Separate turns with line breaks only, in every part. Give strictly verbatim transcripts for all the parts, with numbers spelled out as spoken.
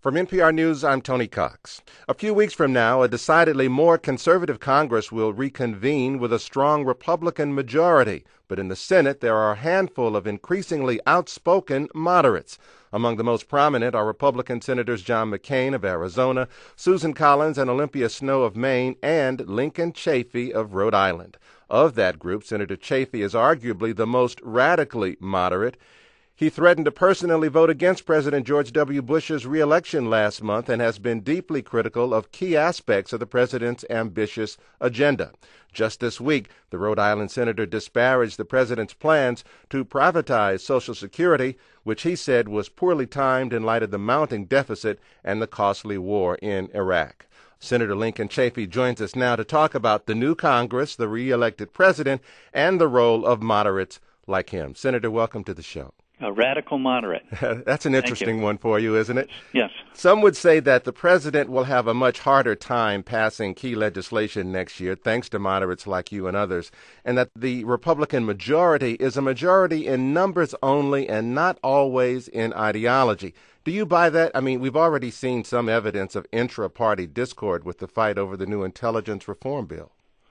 From N P R News, I'm Tony Cox. A few weeks from now, a decidedly more conservative Congress will reconvene with a strong Republican majority. But in the Senate, there are a handful of increasingly outspoken moderates. Among the most prominent are Republican Senators John McCain of Arizona, Susan Collins and Olympia Snowe of Maine, and Lincoln Chafee of Rhode Island. Of that group, Senator Chafee is arguably the most radically moderate. He threatened to personally vote against President George W. Bush's re-election last month and has been deeply critical of key aspects of the president's ambitious agenda. Just this week, the Rhode Island senator disparaged the president's plans to privatize Social Security, which he said was poorly timed in light of the mounting deficit and the costly war in Iraq. Senator Lincoln Chafee joins us now to talk about the new Congress, the re-elected president, and the role of moderates like him. Senator, welcome to the show.
A radical moderate.
That's an interesting one for you, isn't it?
Yes.
Some would say that the president will have a much harder time passing key legislation next year, thanks to moderates like you and others, and that the Republican majority is a majority in numbers only and not always in ideology. Do you buy that? I mean, we've already seen some evidence of intra-party discord with the fight over the new intelligence reform bill.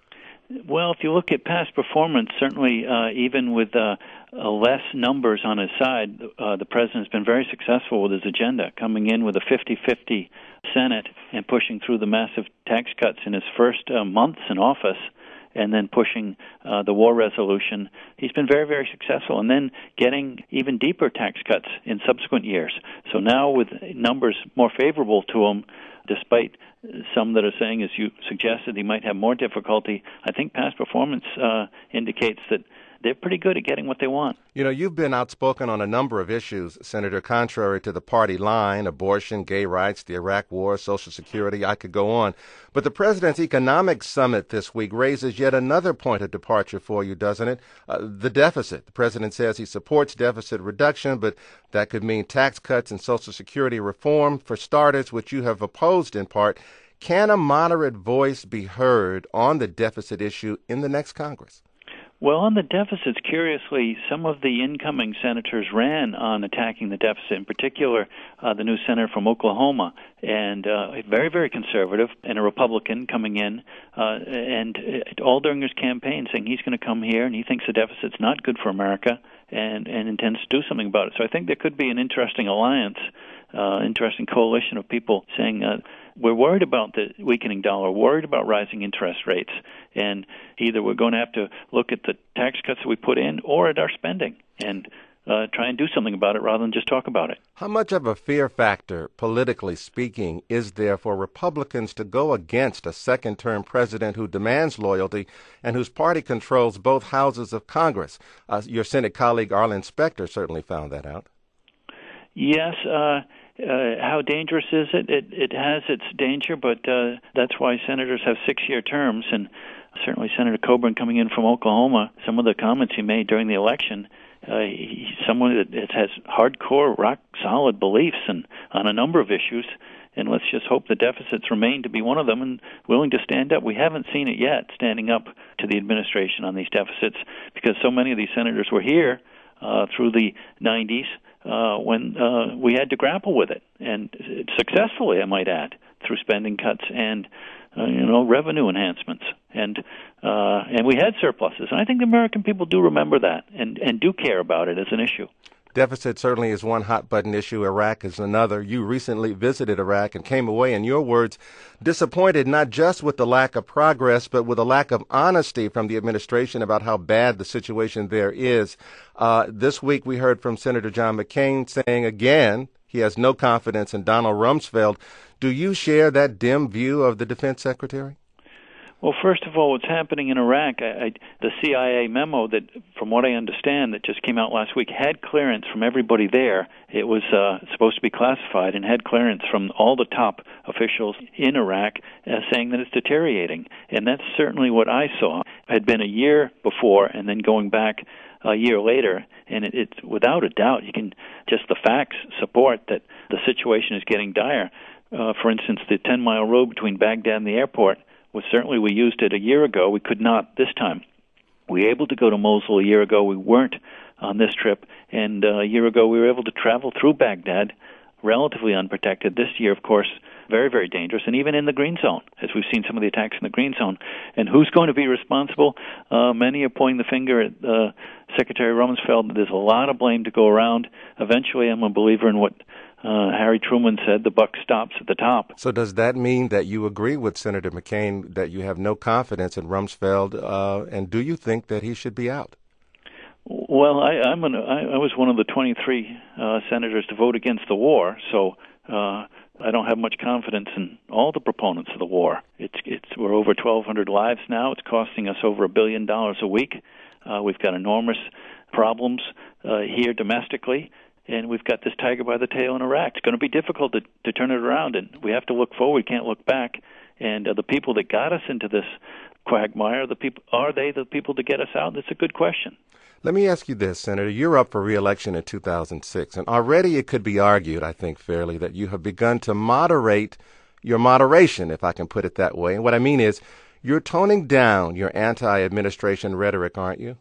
Well, if you look at past performance, certainly uh, even with uh, uh, less numbers on his side, uh, the president's been very successful with his agenda, coming in with a fifty-fifty Senate and pushing through the massive tax cuts in his first uh, months in office, and then pushing uh, the war resolution. He's been very, very successful, and then getting even deeper tax cuts in subsequent years. So now with numbers more favorable to him, despite some that are saying, as you suggested, he might have more difficulty, I think past performance uh, indicates that they're pretty good at getting what they want.
You know, you've been outspoken on a number of issues, Senator, contrary to the party line: abortion, gay rights, the Iraq war, Social Security. I could go on. But the President's Economic Summit this week raises yet another point of departure for you, doesn't it? Uh, the deficit. The President says he supports deficit reduction, but that could mean tax cuts and Social Security reform, for starters, which you have opposed in part. Can a moderate voice be heard on the deficit issue in the next Congress?
Well, on the deficits, curiously, some of the incoming senators ran on attacking the deficit, in particular uh, the new senator from Oklahoma, and uh, very, very conservative, and a Republican coming in, uh, and uh, all during his campaign saying he's going to come here and he thinks the deficit's not good for America and, and intends to do something about it. So I think there could be an interesting alliance, uh, interesting coalition of people saying, uh, we're worried about the weakening dollar, worried about rising interest rates, and either we're going to have to look at the tax cuts that we put in or at our spending and uh, try and do something about it rather than just talk about it.
How much of a fear factor, politically speaking, is there for Republicans to go against a second-term president who demands loyalty and whose party controls both houses of Congress? Uh, your Senate colleague Arlen Specter certainly found that out.
Yes, uh Uh, how dangerous is it? It, it has its danger, but uh, that's why senators have six-year terms, and certainly Senator Coburn coming in from Oklahoma, some of the comments he made during the election, uh, he's someone that has hardcore, rock-solid beliefs and, on a number of issues, and let's just hope the deficits remain to be one of them and willing to stand up. We haven't seen it yet, standing up to the administration on these deficits, because so many of these senators were here uh, through the nineties, Uh, when uh, we had to grapple with it, and successfully, I might add, through spending cuts and uh, you know revenue enhancements, and uh, and we had surpluses. And I think the American people do remember that and, and do care about it as an issue.
Deficit certainly is one hot-button issue. Iraq is another. You recently visited Iraq and came away, in your words, disappointed not just with the lack of progress, but with a lack of honesty from the administration about how bad the situation there is. Uh, this week we heard from Senator John McCain saying again he has no confidence in Donald Rumsfeld. Do you share that dim view of the defense secretary?
Well, first of all, what's happening in Iraq, I, I, the C I A memo that, from what I understand, that just came out last week, had clearance from everybody there. It was uh, supposed to be classified and had clearance from all the top officials in Iraq uh, saying that it's deteriorating. And that's certainly what I saw. It had been a year before and then going back a year later, and it, it's without a doubt, you can just the facts support that the situation is getting dire. Uh, for instance, the ten-mile road between Baghdad and the airport, well, certainly we used it a year ago. We could not this time. We were able to go to Mosul a year ago. We weren't on this trip. And uh, a year ago we were able to travel through Baghdad relatively unprotected. This year, of course, very, very dangerous, and even in the green zone, as we've seen some of the attacks in the green zone. And who's going to be responsible? Uh, many are pointing the finger at uh, Secretary Rumsfeld. There's a lot of blame to go around. Eventually, I'm a believer in what uh, Harry Truman said, the buck stops at the top.
So does that mean that you agree with Senator McCain that you have no confidence in Rumsfeld, uh, and do you think that he should be out?
Well, I, I'm an, I, I was one of the twenty-three uh, senators to vote against the war, so uh, I don't have much confidence in all the proponents of the war. It's, it's we're over twelve hundred lives now. It's costing us over a billion dollars a week. Uh, we've got enormous problems uh, here domestically, and we've got this tiger by the tail in Iraq. It's going to be difficult to, to turn it around, and we have to look forward. We can't look back. And uh, the people that got us into this quagmire, the people are they the people to get us out? That's a good question.
Let me ask you this, Senator. You're up for re-election in two thousand six, and already it could be argued, I think fairly, that you have begun to moderate your moderation, if I can put it that way. And what I mean is, you're toning down your anti-administration rhetoric, aren't you?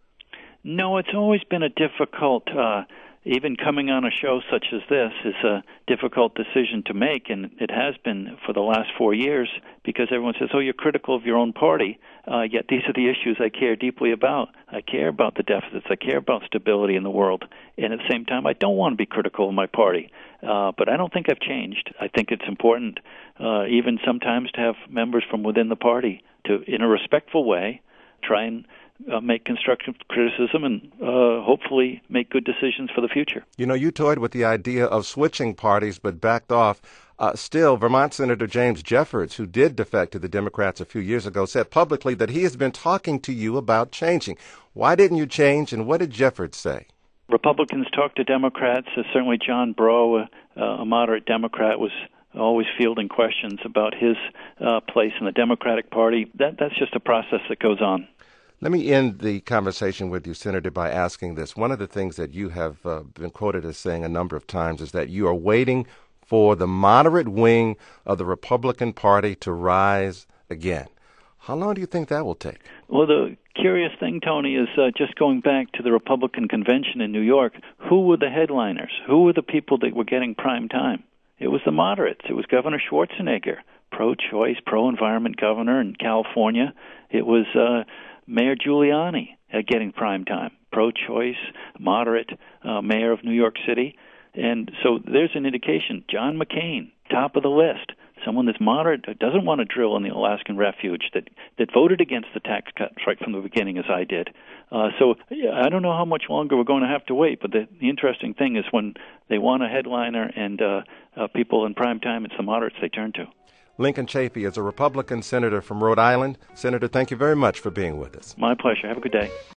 No, it's always been a difficult, uh, even coming on a show such as this is a difficult decision to make, and it has been for the last four years because everyone says, oh, you're critical of your own party, uh, yet these are the issues I care deeply about. I care about the deficits. I care about stability in the world. And at the same time, I don't want to be critical of my party. Uh, but I don't think I've changed. I think it's important, uh, even sometimes, to have members from within the party to, in a respectful way, try and Uh, make constructive criticism and uh, hopefully make good decisions for the future.
You know, you toyed with the idea of switching parties but backed off. Uh, still, Vermont Senator James Jeffords, who did defect to the Democrats a few years ago, said publicly that he has been talking to you about changing. Why didn't you change, and what did Jeffords say?
Republicans talk to Democrats. Uh, certainly John Breaux, uh, a moderate Democrat, was always fielding questions about his uh, place in the Democratic Party. That, that's just a process that goes on.
Let me end the conversation with you, Senator, by asking this. One of the things that you have uh, been quoted as saying a number of times is that you are waiting for the moderate wing of the Republican Party to rise again. How long do you think that will take?
Well, the curious thing, Tony, is uh, just going back to the Republican convention in New York, who were the headliners? Who were the people that were getting prime time? It was the moderates. It was Governor Schwarzenegger, pro-choice, pro-environment governor in California. It was uh, Mayor Giuliani uh, getting prime time, pro-choice, moderate uh, mayor of New York City. And so there's an indication. John McCain, top of the list, someone that's moderate, doesn't want to drill in the Alaskan refuge, that, that voted against the tax cuts right from the beginning, as I did. Uh, so yeah, I don't know how much longer we're going to have to wait, but the, the interesting thing is when they want a headliner and uh, uh, people in prime time, it's the moderates they turn to.
Lincoln Chafee is a Republican senator from Rhode Island. Senator, thank you very much for being with us.
My pleasure. Have a good day.